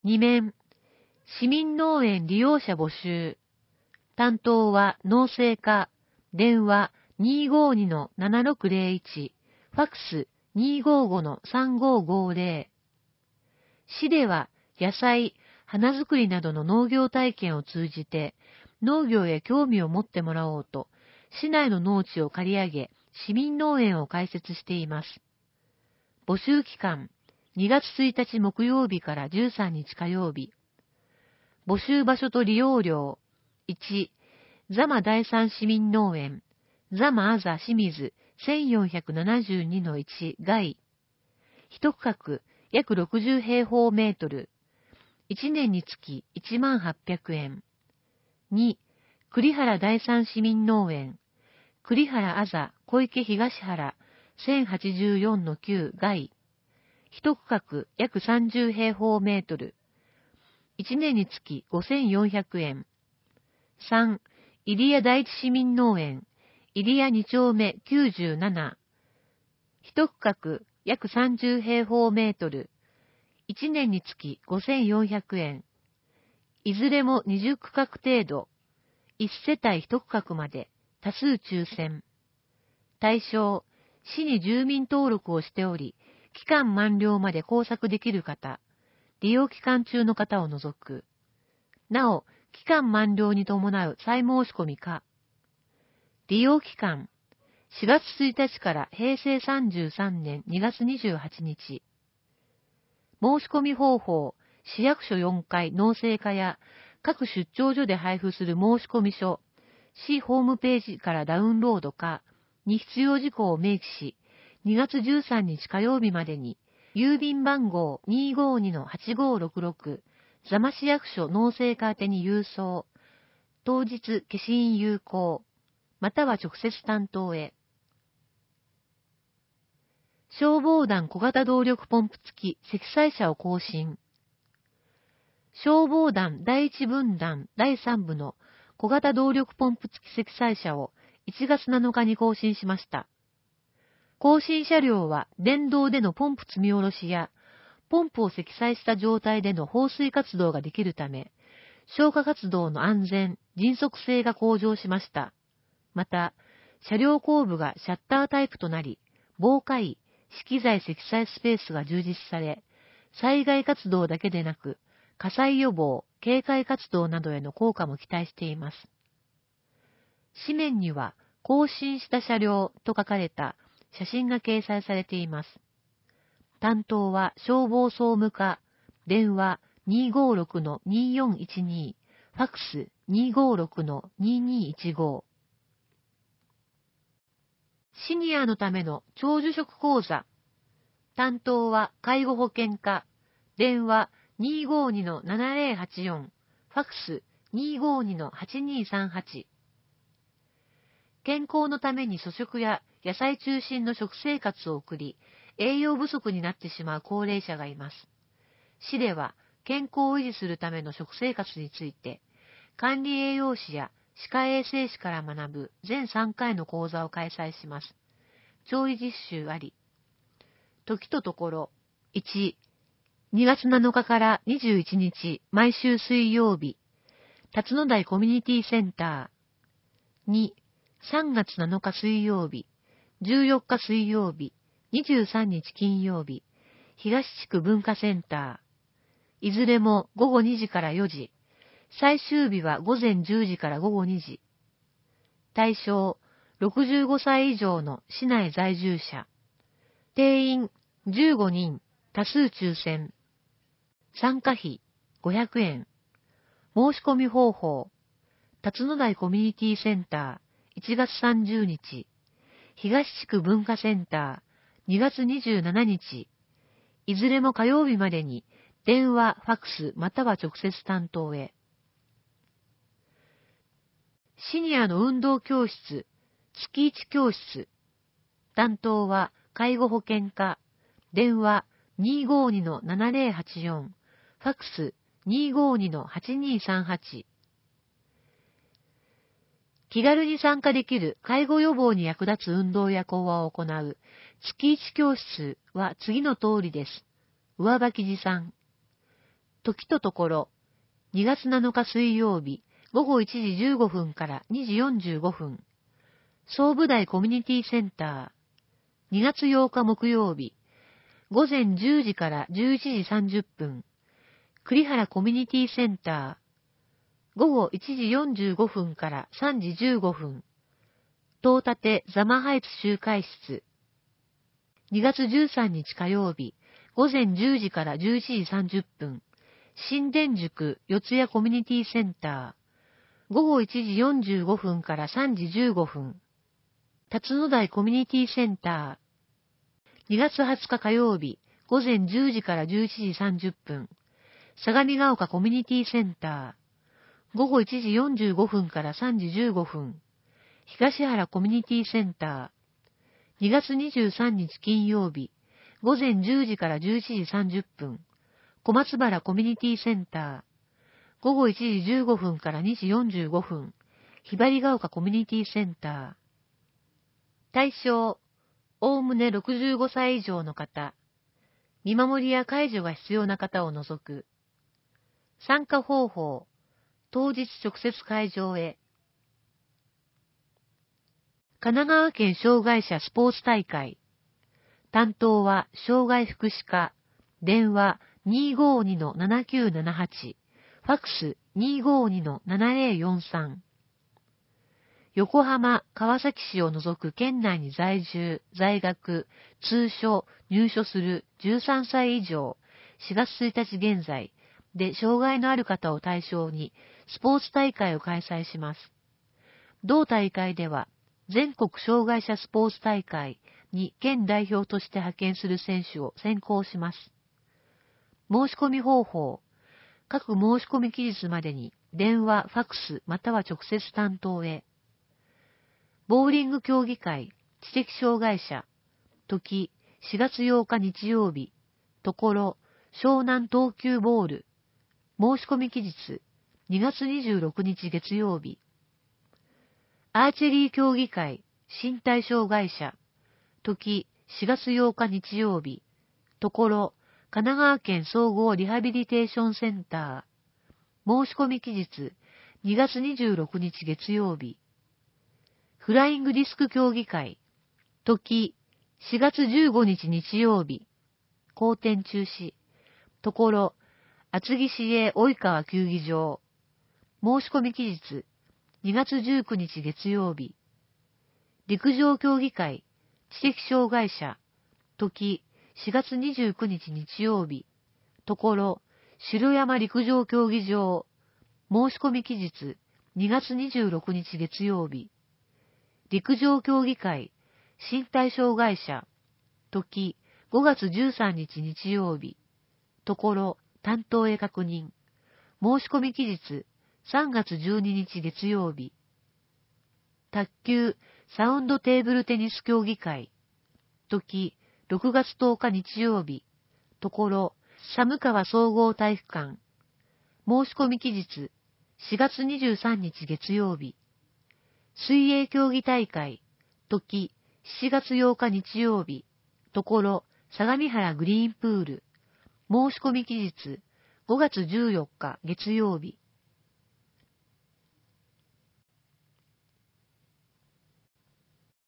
2面、市民農園利用者募集。担当は農政課、電話252-7601、ファックス255-3550。市では野菜、花作りなどの農業体験を通じて農業へ興味を持ってもらおうと、市内の農地を借り上げ、市民農園を開設しています。募集期間、2月1日木曜日から13日火曜日。募集場所と利用料。1、座間第三市民農園、座間あざ清水 1472-1 外。一区画約60平方メートル。1年につき1800円。2、栗原第三市民農園、栗原あざ小池東原 1084-9 外。一区画約30平方メートル。1年につき5400円。3、入谷第一市民農園、入谷2丁目97。一区画約30平方メートル。1年につき5400円。いずれも20区画程度。1世帯1区画まで、多数抽選。対象、市に住民登録をしており、期間満了まで工作できる方、利用期間中の方を除く。なお、期間満了に伴う再申し込みか。利用期間、4月1日から平成33年2月28日。申し込み方法、市役所4階農政課や各出張所で配布する申し込み書、市ホームページからダウンロードかに必要事項を明記し、2月13日火曜日までに、郵便番号 252-8566、座間市役所農政課宛てに郵送、当日消印有効、または直接担当へ。消防団小型動力ポンプ付き積載車を更新。消防団第一分団第3部の小型動力ポンプ付き積載車を1月7日に更新しました。更新車両は電動でのポンプ積み下ろしや、ポンプを積載した状態での放水活動ができるため、消火活動の安全、迅速性が向上しました。また、車両後部がシャッタータイプとなり、防火衣、資機材積載スペースが充実され、災害活動だけでなく、火災予防、警戒活動などへの効果も期待しています。紙面には、更新した車両と書かれた写真が掲載されています。担当は消防総務課、電話256-2412、ファックス256-2215。シニアのための長寿食講座。担当は介護保険課、電話252-7084、ファックス252-8238。健康のために粗食や野菜中心の食生活を送り、栄養不足になってしまう高齢者がいます。市では健康を維持するための食生活について、管理栄養士や歯科衛生士から学ぶ全3回の講座を開催します。調理実習あり。時とところ、1、2月7日から21日、毎週水曜日、辰野台コミュニティセンター。2、3月7日水曜日、14日水曜日、23日金曜日、東地区文化センター。いずれも午後2時から4時、最終日は午前10時から午後2時。対象、65歳以上の市内在住者。定員15人、多数抽選。参加費500円。申し込み方法。辰野台コミュニティセンター1月30日。東地区文化センター2月27日。いずれも火曜日までに電話、ファックスまたは直接担当へ。シニアの運動教室、月1教室。担当は介護保険課、電話252-7084、ファックス252-8238。気軽に参加できる介護予防に役立つ運動や講話を行う月1教室は次の通りです。上履寺さん。 時とところ、2月7日水曜日、午後1時15分から2時45分。総武大コミュニティセンター。2月8日木曜日、午前10時から11時30分。栗原コミュニティセンター。午後1時45分から3時15分。東立ザマハイツ集会室。2月13日火曜日、午前10時から11時30分。新田宿四谷コミュニティセンター。午後1時45分から3時15分。辰野台コミュニティセンター。2月20日火曜日、午前10時から11時30分。相模ヶ丘コミュニティセンター。午後1時45分から3時15分。東原コミュニティセンター。2月23日金曜日、午前10時から11時30分。小松原コミュニティセンター。午後1時15分から2時45分。ひばりが丘コミュニティセンター。対象、おおむね65歳以上の方。見守りや介助が必要な方を除く。参加方法、当日直接会場へ。神奈川県障害者スポーツ大会。担当は障害福祉課。電話252-7978。ファックス 252-7043。横浜、川崎市を除く県内に在住、在学、通所、入所する13歳以上、4月1日現在で障害のある方を対象にスポーツ大会を開催します。同大会では、全国障害者スポーツ大会に県代表として派遣する選手を選考します。申し込み方法、各申し込み期日までに電話、ファックスまたは直接担当へ。ボーリング競技会、知的障害者、時、4月8日日曜日、ところ、湘南東急ボール、申し込み期日、2月26日月曜日。アーチェリー競技会、身体障害者、時、4月8日日曜日、ところ、神奈川県総合リハビリテーションセンター、申し込み期日、2月26日月曜日。フライングディスク競技会、時、4月15日日曜日、後転中止、ところ、厚木市営及川球技場、申し込み期日、2月19日月曜日。陸上競技会、知的障害者、時、4月29日日曜日、ところ、城山陸上競技場、申し込み期日、2月26日月曜日。陸上競技会、身体障害者、時、5月13日日曜日、ところ、担当へ確認。申し込み期日、3月12日月曜日。卓球、サウンドテーブルテニス競技会、時、6月10日日曜日、ところ、寒川総合体育館。申し込み期日、4月23日月曜日。水泳競技大会、時、7月8日日曜日、ところ、相模原グリーンプール。申し込み期日、5月14日月曜日。